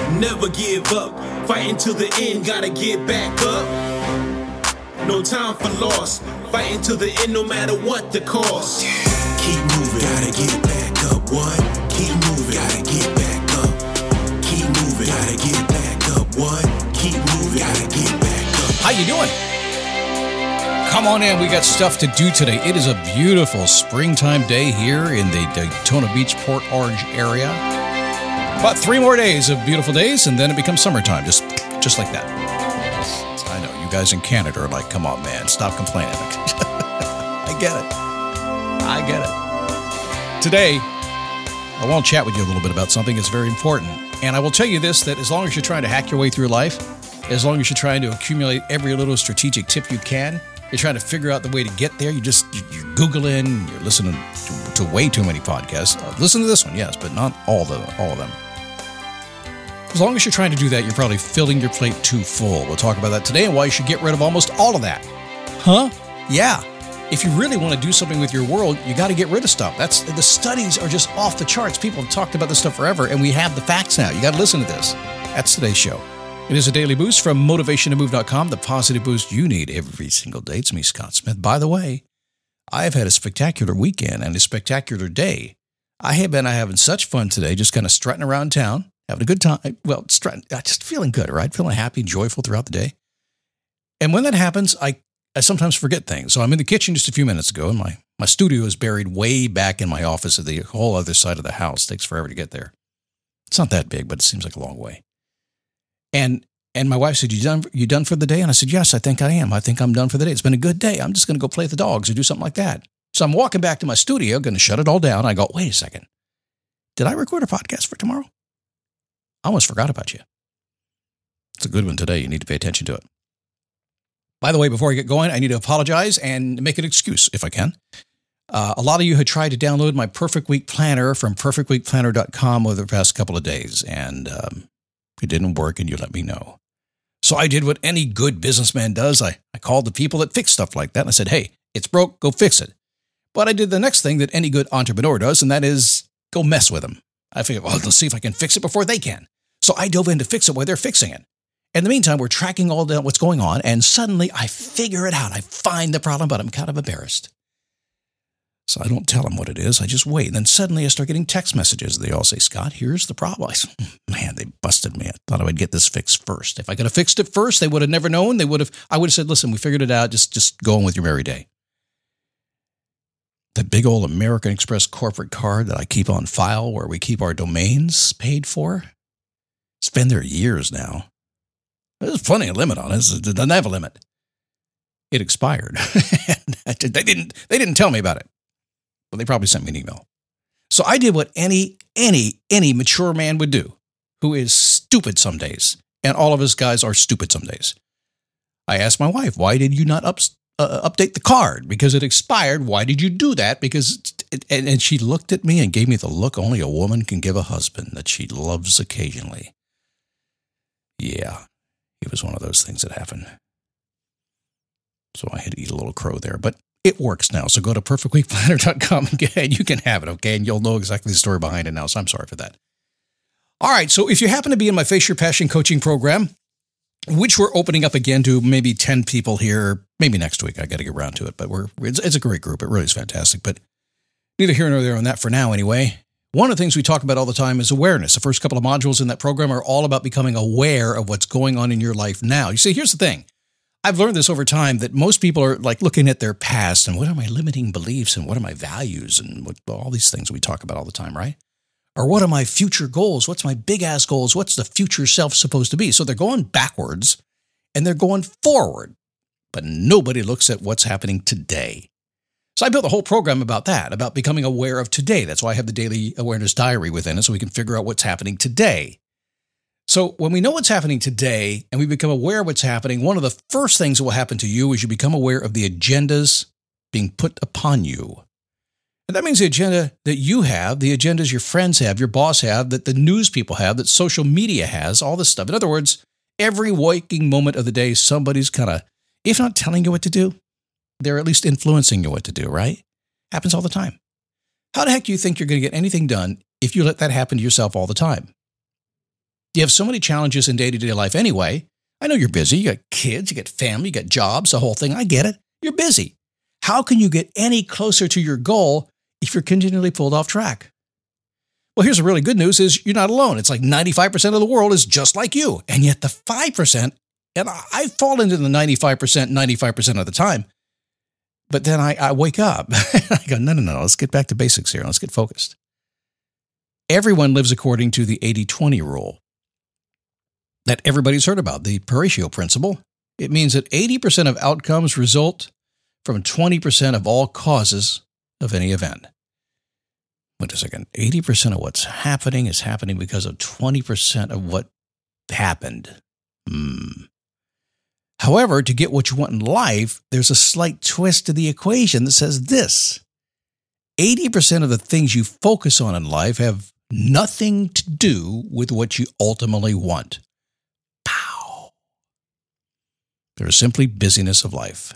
Never give up, fighting till the end, gotta get back up. No time for loss, fighting till the end no matter what the cost. Keep moving, gotta get back up. What? Keep moving, gotta get back up. Keep moving, gotta get back up. What? Keep moving, gotta get back up. How you doing? Come on in, we got stuff to do today. It is a beautiful springtime day here in the Daytona Beach, Port Orange area. About 3 more days of beautiful days, and then it becomes summertime, just like that. I know, you guys in Canada are like, come on, man, stop complaining. I get it. Today, I want to chat with you a little bit about something that's very important. And I will tell you this, that as long as you're trying to hack your way through life, as long as you're trying to accumulate every little strategic tip you can, you're trying to figure out the way to get there, you're Googling, you're listening to way too many podcasts. Listen to this one, yes, but not all of them. As long as you're trying to do that, you're probably filling your plate too full. We'll talk about that today and why you should get rid of almost all of that. Huh? Yeah. If you really want to do something with your world, you got to get rid of stuff. The studies are just off the charts. People have talked about this stuff forever, and we have the facts now. You got to listen to this. That's today's show. It is a daily boost from motivationtomove.com, the positive boost you need every single day. It's me, Scott Smith. By the way, I have had a spectacular weekend and a spectacular day. I have been having such fun today, just kind of strutting around town, having a good time. Well, just feeling good, right? Feeling happy and joyful throughout the day. And when that happens, I sometimes forget things. So I'm in the kitchen just a few minutes ago, and my studio is buried way back in my office at the whole other side of the house. It takes forever to get there. It's not that big, but it seems like a long way. And my wife said, you done for the day? And I said, yes, I think I am. I think I'm done for the day. It's been a good day. I'm just going to go play with the dogs or do something like that. So I'm walking back to my studio, going to shut it all down. I go, wait a second. Did I record a podcast for tomorrow? I almost forgot about you. It's a good one today. You need to pay attention to it. By the way, before I get going, I need to apologize and make an excuse if I can. A lot of you had tried to download my Perfect Week Planner from perfectweekplanner.com over the past couple of days, and it didn't work, and you let me know. So I did what any good businessman does. I called the people that fix stuff like that, and I said, hey, it's broke, go fix it. But I did the next thing that any good entrepreneur does, and that is go mess with them. I figured, well, let's see if I can fix it before they can. So I dove in to fix it while they're fixing it. In the meantime, we're tracking all down what's going on, and suddenly I figure it out. I find the problem, but I'm kind of embarrassed. So I don't tell them what it is. I just wait. And then suddenly I start getting text messages. They all say, Scott, here's the problem. I said, man, they busted me. I thought I would get this fixed first. If I could have fixed it first, they would have never known. I would have said, listen, we figured it out. Just go on with your merry day. That big old American Express corporate card that I keep on file where we keep our domains paid for, it's been there years now. There's plenty of limit on it. It doesn't have a limit. It expired. They didn't tell me about it, but they probably sent me an email. So I did what any mature man would do, who is stupid some days, and all of us guys are stupid some days. I asked my wife, why did you not update the card? Because it expired. Why did you do that? And she looked at me and gave me the look only a woman can give a husband that she loves occasionally. Yeah. It was one of those things that happened. So I had to eat a little crow there, but it works now. So go to perfectweekplanner.com and you can have it, okay? And you'll know exactly the story behind it now, so I'm sorry for that. All right, so if you happen to be in my Face Your Passion coaching program, which we're opening up again to maybe 10 people here, maybe next week. I got to get around to it, but it's a great group. It really is fantastic, but neither here nor there on that for now anyway. One of the things we talk about all the time is awareness. The first couple of modules in that program are all about becoming aware of what's going on in your life now. You see, here's the thing. I've learned this over time that most people are like looking at their past and what are my limiting beliefs and what are my values and what all these things we talk about all the time, right? Or what are my future goals? What's my big ass goals? What's the future self supposed to be? So they're going backwards and they're going forward, but nobody looks at what's happening today. So I built a whole program about that, about becoming aware of today. That's why I have the daily awareness diary within it, so we can figure out what's happening today. So when we know what's happening today and we become aware of what's happening, one of the first things that will happen to you is you become aware of the agendas being put upon you. And that means the agenda that you have, the agendas your friends have, your boss have, that the news people have, that social media has, all this stuff. In other words, every waking moment of the day, somebody's kind of, if not telling you what to do, they're at least influencing you what to do, right? Happens all the time. How the heck do you think you're going to get anything done if you let that happen to yourself all the time? You have so many challenges in day-to-day life anyway. I know you're busy. You got kids, you got family, you got jobs, the whole thing. I get it. You're busy. How can you get any closer to your goal if you're continually pulled off track? Well, here's the really good news is you're not alone. It's like 95% of the world is just like you. And yet the 5%, and I fall into the 95% of the time, but then I wake up. I go, no, let's get back to basics here. Let's get focused. Everyone lives according to the 80-20 rule that everybody's heard about, the Pareto principle. It means that 80% of outcomes result from 20% of all causes of any event. Wait a second. 80% of what's happening is happening because of 20% of what happened. However, to get what you want in life, there's a slight twist to the equation that says this. 80% of the things you focus on in life have nothing to do with what you ultimately want. Pow. They're simply busyness of life.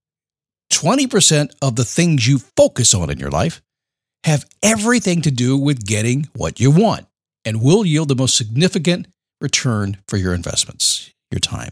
20% of the things you focus on in your life have everything to do with getting what you want and will yield the most significant return for your investments, your time.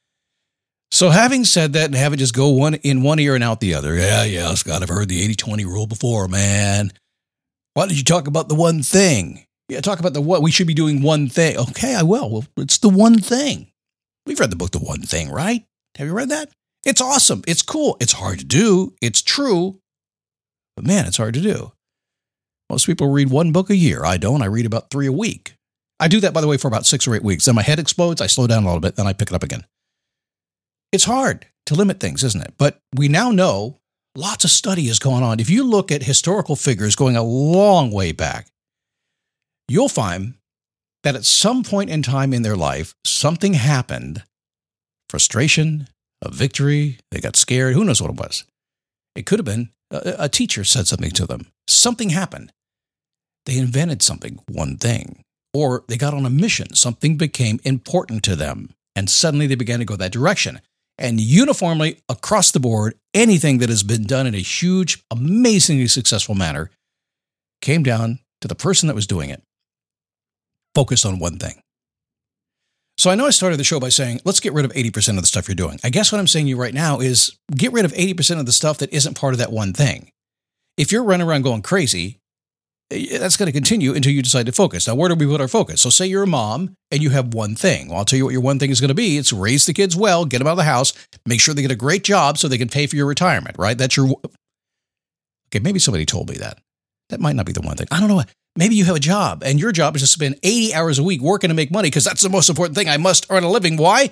So having said that and have it just go one in one ear and out the other, yeah, Scott, I've heard the 80-20 rule before, man. Why did you talk about the one thing? Yeah, talk about the what. We should be doing one thing. Okay, I will. Well, it's the one thing. We've read the book, The One Thing, right? Have you read that? It's awesome. It's cool. It's hard to do. It's true. But man, it's hard to do. Most people read one book a year. I don't. I read about 3 a week. I do that, by the way, for about 6 or 8 weeks. Then my head explodes. I slow down a little bit. Then I pick it up again. It's hard to limit things, isn't it? But we now know lots of study is going on. If you look at historical figures going a long way back, you'll find that at some point in time in their life, something happened. Frustration, a victory, they got scared. Who knows what it was? It could have been a teacher said something to them. Something happened. They invented something, one thing. Or they got on a mission. Something became important to them. And suddenly they began to go that direction. And uniformly, across the board, anything that has been done in a huge, amazingly successful manner came down to the person that was doing it, focused on one thing. So I know I started the show by saying, let's get rid of 80% of the stuff you're doing. I guess what I'm saying to you right now is get rid of 80% of the stuff that isn't part of that one thing. If you're running around going crazy, that's going to continue until you decide to focus. Now, where do we put our focus? So say you're a mom and you have one thing. Well, I'll tell you what your one thing is going to be. It's raise the kids well, get them out of the house, make sure they get a great job so they can pay for your retirement, right? That's your... Okay, maybe somebody told me that. That might not be the one thing. I don't know. Maybe you have a job and your job is to spend 80 hours a week working to make money because that's the most important thing. I must earn a living. Why?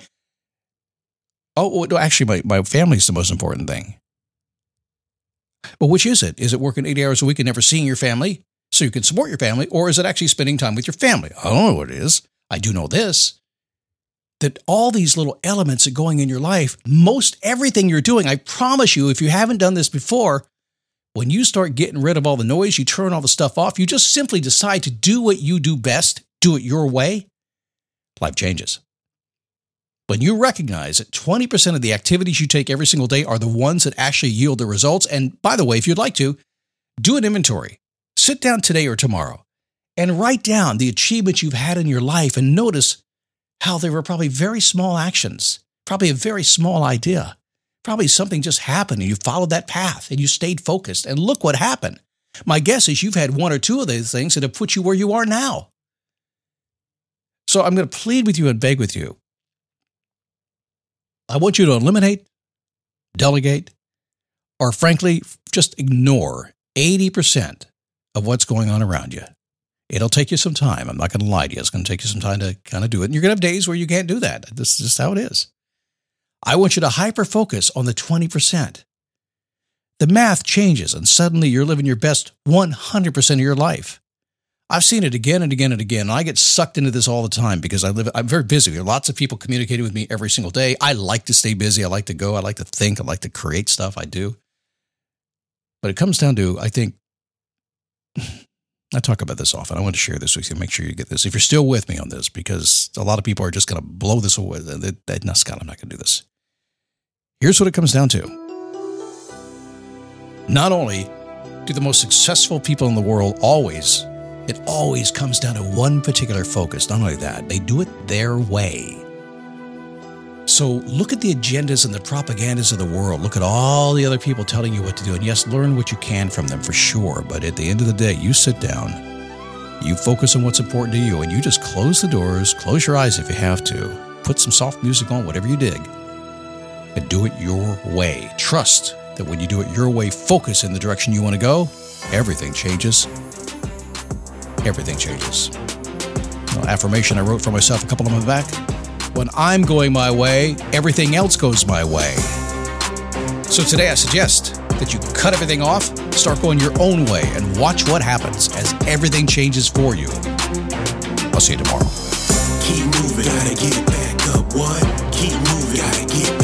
Oh, no, actually, my family's the most important thing. Well, which is it? Is it working 80 hours a week and never seeing your family so you can support your family? Or is it actually spending time with your family? I don't know what it is. I do know this, that all these little elements that are going in your life, most everything you're doing, I promise you, if you haven't done this before, when you start getting rid of all the noise, you turn all the stuff off, you just simply decide to do what you do best, do it your way, life changes. When you recognize that 20% of the activities you take every single day are the ones that actually yield the results, and by the way, if you'd like to, do an inventory. Sit down today or tomorrow and write down the achievements you've had in your life and notice how they were probably very small actions, probably a very small idea. Probably something just happened and you followed that path and you stayed focused and look what happened. My guess is you've had one or two of those things that have put you where you are now. So I'm going to plead with you and beg with you. I want you to eliminate, delegate, or frankly, just ignore 80% of what's going on around you. It'll take you some time. I'm not going to lie to you. It's going to take you some time to kind of do it. And you're going to have days where you can't do that. This is just how it is. I want you to hyper-focus on the 20%. The math changes, and suddenly you're living your best 100% of your life. I've seen it again and again and again, and I get sucked into this all the time because I'm very busy. There are lots of people communicating with me every single day. I like to stay busy. I like to go. I like to think. I like to create stuff. I do. But it comes down to, I think, I talk about this often. I want to share this with you. Make sure you get this. If you're still with me on this, because a lot of people are just going to blow this away. No, Scott, I'm not going to do this. Here's what it comes down to. Not only do the most successful people in the world always It always comes down to one particular focus. Not only that, they do it their way. So look at the agendas and the propagandas of the world. Look at all the other people telling you what to do. And yes, learn what you can from them for sure. But at the end of the day, you sit down, you focus on what's important to you, and you just close the doors, close your eyes if you have to, put some soft music on, whatever you dig, and do it your way. Trust that when you do it your way, focus in the direction you want to go, everything changes. Everything changes. Affirmation I wrote for myself a couple of months back. When I'm going my way, everything else goes my way. So today I suggest that you cut everything off, start going your own way, and watch what happens as everything changes for you. I'll see you tomorrow. Keep moving, gotta get back up. What? Keep moving, gotta get